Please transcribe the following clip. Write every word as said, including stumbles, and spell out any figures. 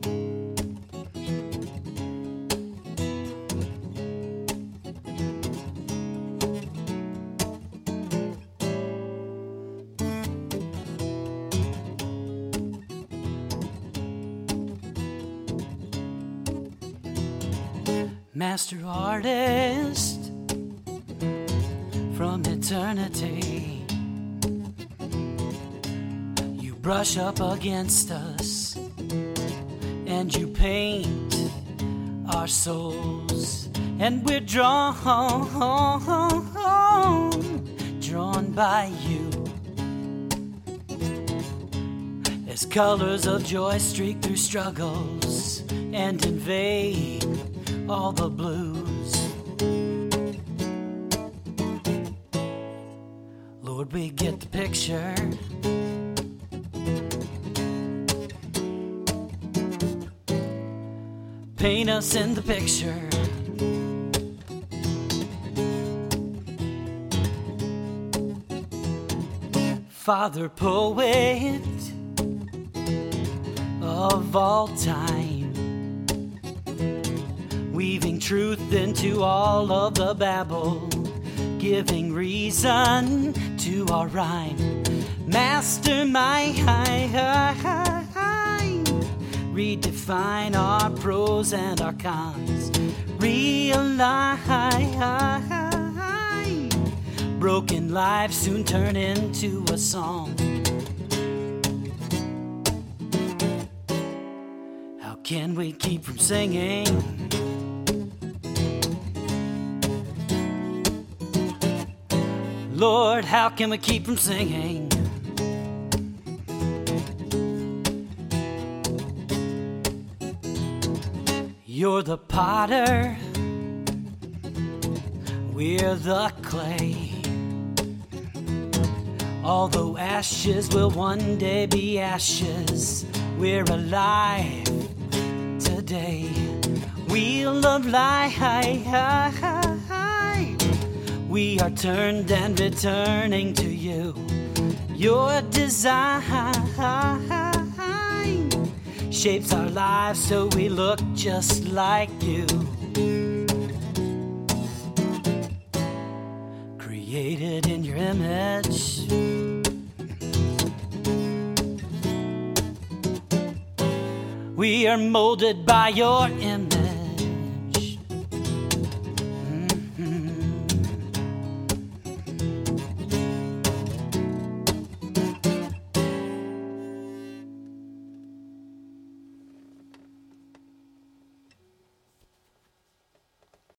Master artist from eternity, you brush up against us and you paint our souls, and we're drawn, drawn by you as colors of joy streak through struggles and invade all the blues. Lord, we get the picture. Paint us in the picture. Father poet of all time, weaving truth into all of the babble, giving reason to our rhyme. Mastermind, redefine our pros and our cons. Realign, broken lives soon turn into a song. How can we keep from singing? Lord, how can we keep from singing? You're the potter, we're the clay. Although ashes will one day be ashes, we're alive today. Wheel of life, we are turned and returning to you. Your design shapes our lives so we look just like you. Created in your image, we are molded by your image.